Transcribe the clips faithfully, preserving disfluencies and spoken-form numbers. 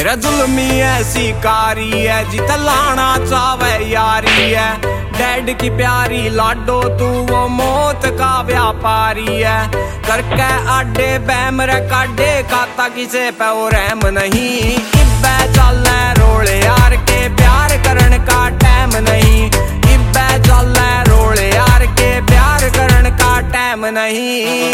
तेरा जुल्मी ऐसी कारी है जित लाना चावे यारी है। डैड की प्यारी लाडो तू वो मौत का व्यापारी है। करके आडे बैमरे काडे खाता किसे पे वो रहम नहीं। इब्बे चल रोले यार के प्यार करन का टाइम नहीं। इब्बे चल रोले यार के प्यार करन का टाइम नहीं।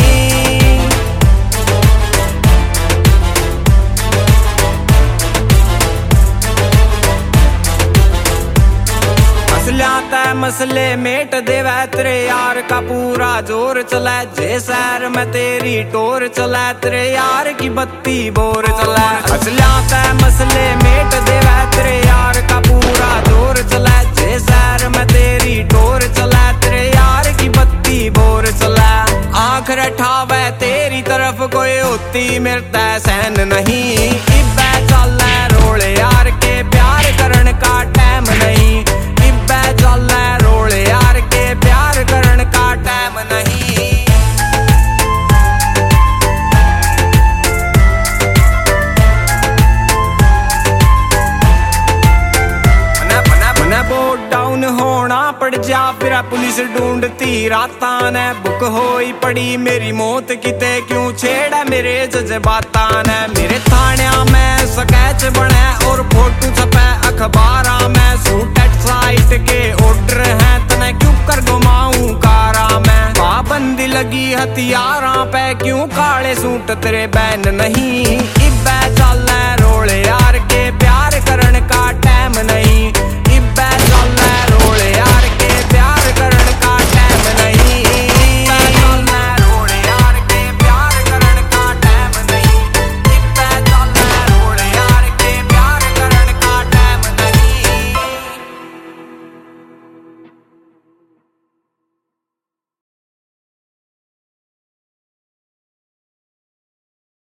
मसले मेट देवे तेरे यार का पूरा जोर चला। जे शहर में तेरी टोर चला तेरे यार की बत्ती बोर चला। असलियात मसले मेट देवे तेरे यार का पूरा जोर चला। जे शहर में तेरी टोर चला तेरे यार की बत्ती बोर चला। आंख रठावे तेरी तरफ कोई होती मिलता सहन नहीं। इब्बे चल रोले यार के प्यार करन का टाइम नहीं। इब्बे चल रोले यार के प्यार करन का टाइम नहीं। बोर्ड डाउन होना पड़ जा फिर पुलिस ढूंढती राता ने। बुक होई पड़ी मेरी मौत किते क्यों छेड़ा मेरे जज्बाता ने। मेरे थाने में स्केच बने और फोटो छपे अखबारा में। सूटेड साइट के ऑर्डर हैं तने क्यों कर घुमाऊं कारा में। पाबंदी लगी हथियारा पे क्यों काले सूट तेरे बैन नहीं।